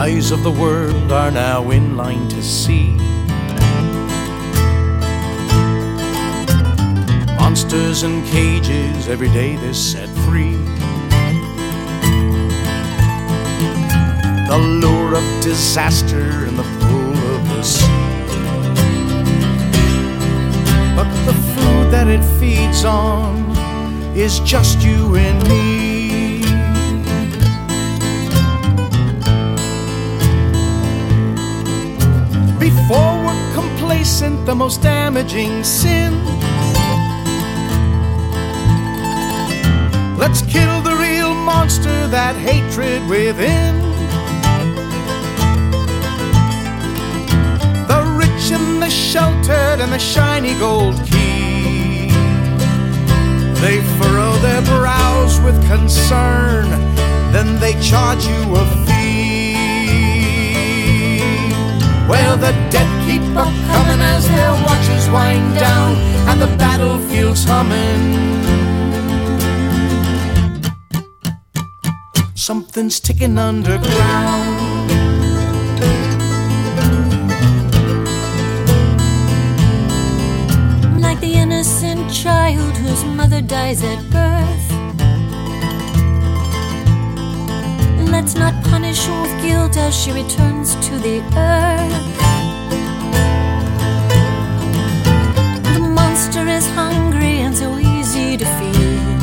eyes of the world are now in line to see monsters in cages, every day they're set free. The lure of disaster and the pull of the sea. But the food that it feeds on is just you and me. Before we're complacent, the most damaging sin. Let's kill the real monster, that hatred within. The rich and the sheltered and the shiny gold key, they furrow their brows with concern, then they charge you a fee. Well, the dead keep a-comin' as their watches wind down and the battlefield's humming. Something's ticking underground. Like the innocent child whose mother dies at birth, let's not punish her with guilt as she returns to the earth. The monster is hungry and so easy to feed,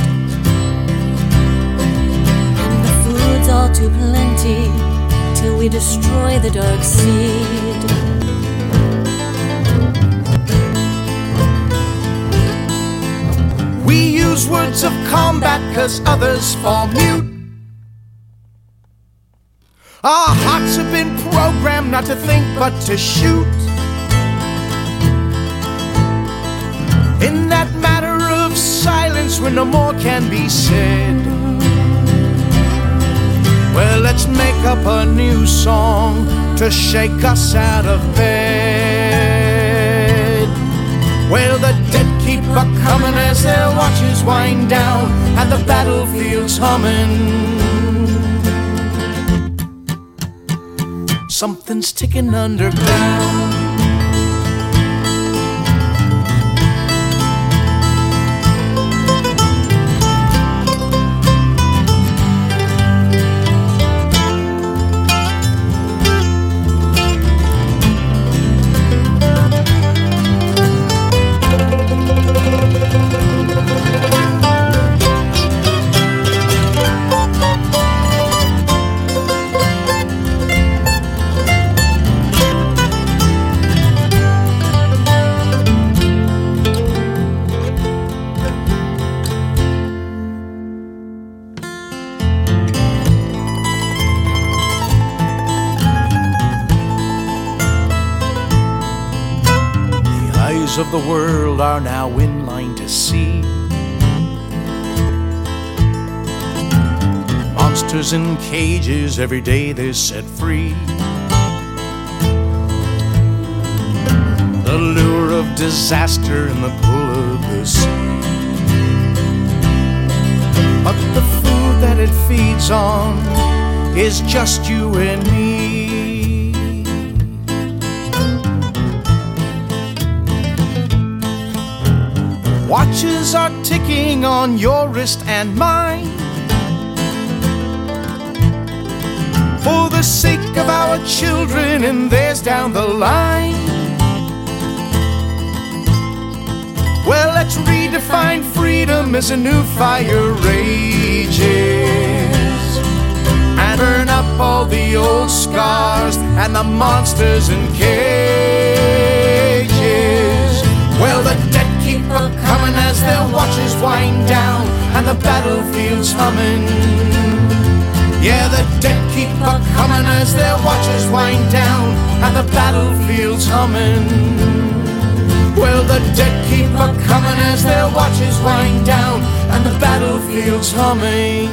and the food's all too plenty till we destroy the dark seed. We use words of combat 'cause others fall mute. Our hearts have been programmed not to think but to shoot. In that matter of silence where no more can be said, well, let's make up a new song to shake us out of bed. Well, the dead keep a-comin' as their watches wind down and the battlefield's humming. Something's ticking underground. Of the world are now in line to see monsters in cages, every day they're set free. The lure of disaster and the pull of the sea. But the food that it feeds on is just you and me. Watches are ticking on your wrist and mine, for the sake of our children and theirs down the line. Well, let's redefine freedom as a new fire rages and burn up all the old scars and the monsters in cages. Well, the dead keep a-comin' as their watches wind down and the battlefield's humming. Yeah, the dead keep a-comin' as their watches wind down and the battlefield's humming. Well, the dead keep a-comin' as their watches wind down and the battlefield's humming.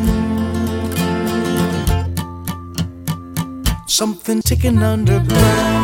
Something ticking underground.